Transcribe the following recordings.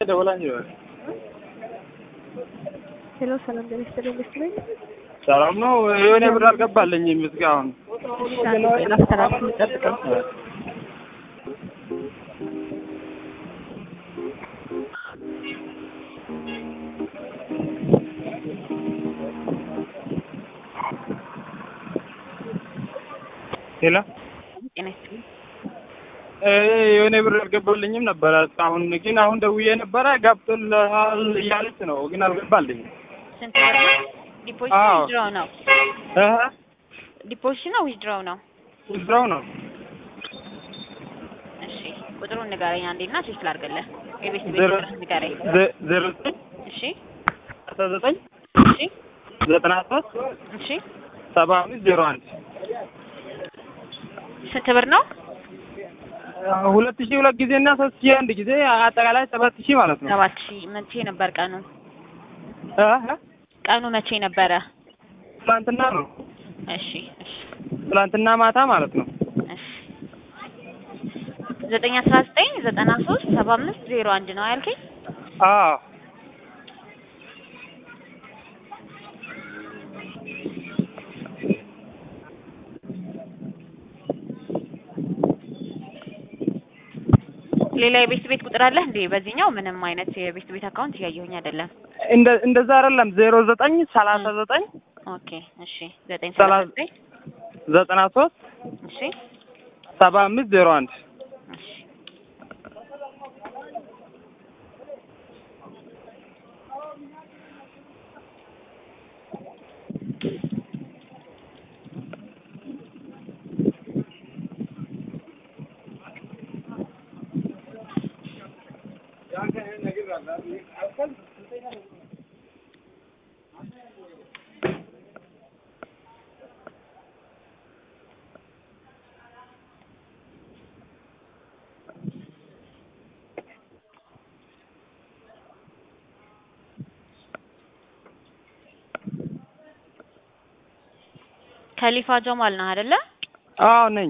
ደውላኝ ነው። ሄሎ ሰላም ደህና ይስጥልኝ። ሰላም ነው። የሆነ ብር አልገባልኝም እስካሁን። አስተራክም ልጠብቀኝ። ሄሎ ጤና ይስጥልኝ። የሆነ ብር አልገባልኝም ነበር እስካሁን። ግን አሁን ደውዬ ነበረ ገብቶልሃል እያለች ነው፣ ግን አልገባልኝም። ስንት ብር ነው? ዲፖዚት ነው ዊዝድሮው ነው? ዲፖዚት ነው ዊዝድሮው ነው? ዊዝድሮው ነው። እሺ ቁጥሩን ንገረኝ አንዴና ቼክ ላድርግልህ። የቤት ቁጥር ንገረኝ። 09 እሺ 19 እሺ 93 እሺ 7501 ስንት ብር ነው? 2000 ሁለት ጊዜ እና 3000 አንድ ጊዜ አጠቃላይ 7000 ማለት ነው። 7000 መቼ ነበር ቀኑ? ቀኑ መቼ ነበረ? ትናንትና ነው። እሺ እሺ ትናንትና ማታ ማለት ነው። እሺ 919 93 7501 ነው ያልከኝ? አዎ ሌላ የቤት ቁጥር አለ እንዴ? በዚህኛው ምንም አይነት የቤት አካውንት እያየሁኝ አይደለም። እንደዛ አይደለም። 09 39 ኦኬ እሺ 939 93 እሺ 7501 እሺ ከሊፋ ጀማል ነው አይደለ? አዎ ነኝ።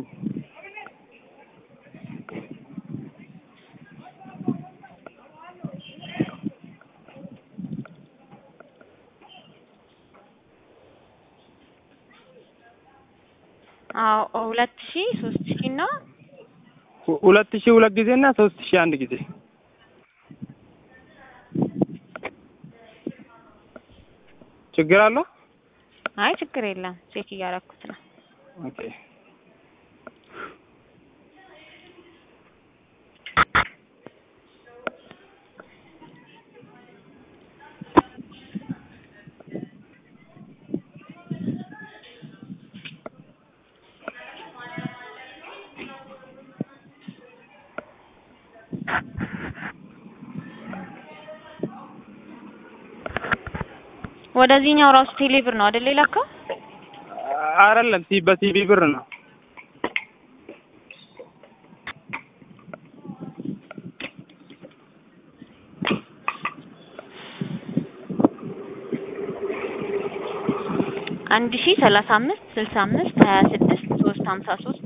አዎ 2000 3000 እና 2000 ሁለት ጊዜ እና 3000 አንድ ጊዜ። ችግር አለው? አይ ችግር የለም። ቼክ እያደረኩት ነው። ኦኬ ወደዚህኛው ራሱ ቴሌብር ነው አይደል የላከው? አይደለም በሲቢ ብር ነው። አንድ ሺህ 35 65 26 353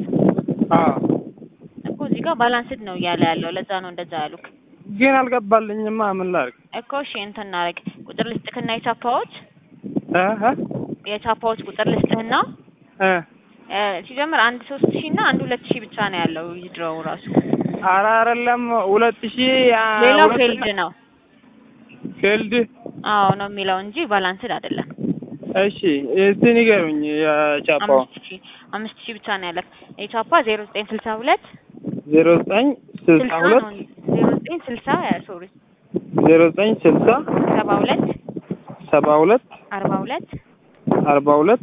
እኮ እዚህ ጋር ባላንስድ ነው እያለ ያለው። ለዛ ነው እንደዛ ያሉክ። ግን አልገባልኝማ። ምን ላድርግ እኮ እሺ እንትን እናድርግ። ቁጥር ልስጥክና የቻፓዎች ቁጥር ልስጥህና ሲጀምር አንድ 3000 እና አንድ 2000 ብቻ ነው ያለው ዊዝድሮው ራሱ። ኧረ አይደለም 2000 ሌላው ፌልድ ነው። ፌልድ አዎ ነው የሚለው እንጂ ባላንስድ አይደለም። እሺ እስቲ ንገሩኝ። የቻፓው 5000 ብቻ ነው ያለው። የቻፓ 0962 0962 0960 ሶሪ 0960 72 42 42 42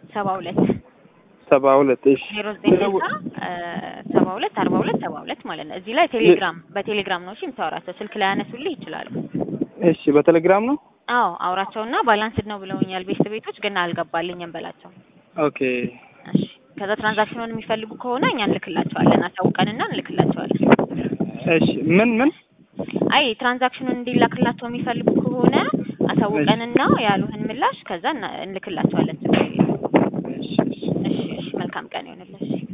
72 እሺ 0960 72 42 72 ማለት ነው። እዚህ ላይ በቴሌግራም ነው እሺ የምታወራቸው። ስልክ ላይ ያነሱልህ ይችላሉ። እሺ በቴሌግራም ነው። አዎ አውራቸውና ባላንስድ ነው ብለውኛል ቤቶች ግን አልገባልኝም በላቸው። ኦኬ እሺ ከዛ ትራንዛክሽኑን የሚፈልጉ ከሆነ እኛ እንልክላቸዋለን። አሳውቀንና እንልክላቸዋለን። እሺ ምን አይ ትራንዛክሽኑን እንዲላክላቸው የሚፈልጉ ከሆነ አሳውቀንና ያሉህን ምላሽ ከዛ እንልክላቸዋለን። እሺ መልካም ቀን ይሁንልሽ።